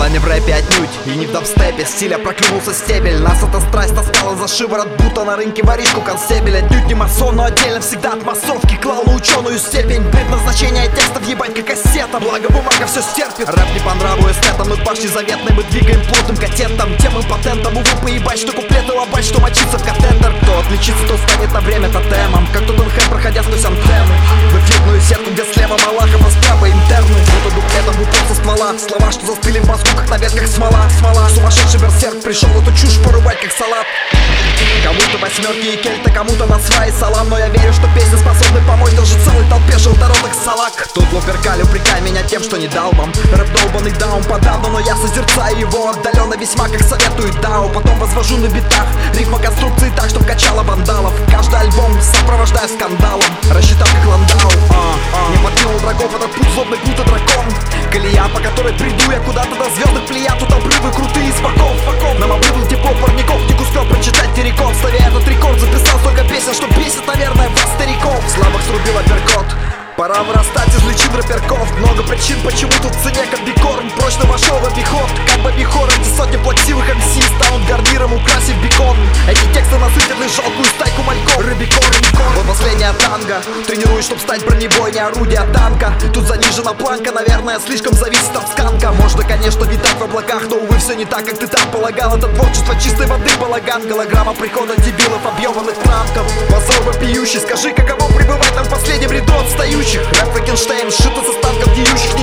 Дело не в рэпе отнюдь и не в дабстепе. Стиля проклюнулся стебель. Нас эта страсть таскала за шиворот, будто на рынке воришку констебель. Отнюдь не масон, но отдельно всегда от массовки клал на ученую степень. Предназначение текстов ебать как кассета. Благо бумага все стерпит. Рэп не по нраву эстетам, мы башни заветной. Мы двигаем плотным катетом, тем импотентом. Увы, поебать, что куплеты лобать, что мочиться в катетер. Кто отличится, то станет на время тотемом. Как Тоттенхэм, проходя сквозь антенны. В эфирную сетку, где слева Малахов, а справа интерны. Будто дуплетом в упор со ствола. Слова, что застыли в мозгу, как на ветках смола. Сумасшедший берсерк пришел эту чушь порубать, как салат. Кому-то восьмерки и кельта, кому-то на свай салам. Но я верю, что песни способны помочь даже целой толпе желторотых салак. Тут лоперкаль, упрекай меня тем, что не дал вам рэп долбанный даун подавно, но я созерцаю его отдаленно весьма, как советует Дау. Потом возвожу на битах рифма конструкции так, чтоб качало вандалов. Каждый альбом сопровождаю скандалом, рассчитав как Ландау. Не подкинул врагов этот путь, злобный Плуто дракон. Колея, по которой приду я куда-то до звездных плеяд. Тут обрывы крутые из боков. Нам облыдал тепло парников, не успел прочитать терриков. Ставя этот рекорд, записал столько песен, что бесит, наверное, вас, стариков. Слабых срубил апперкот. Пора вырастать из личин рэперков. Много причин, почему тут в цене комбикорм прочно вошел в обиход. Как бобихор, эти сотни плаксивых МС станут гарниром, украсив бекон. Эти тексты насытят лишь жалкую стайку мальков. Рыбикор, вот последняя танго. Тренируюсь, чтоб стать бронебойней, орудия танка. Тут занижена планка, наверное, слишком зависит от сканка. Можно, конечно, витать в облаках, но, увы, все не так, как ты там полагал. Это творчество чистой воды, балаган. Голограмма прихода дебилов, объеманных транков. Позор вопиющий, скажи, каково пребывать там в последнем ряду отстающих. Рэп Франкенштейн, сшито со станков гниющих.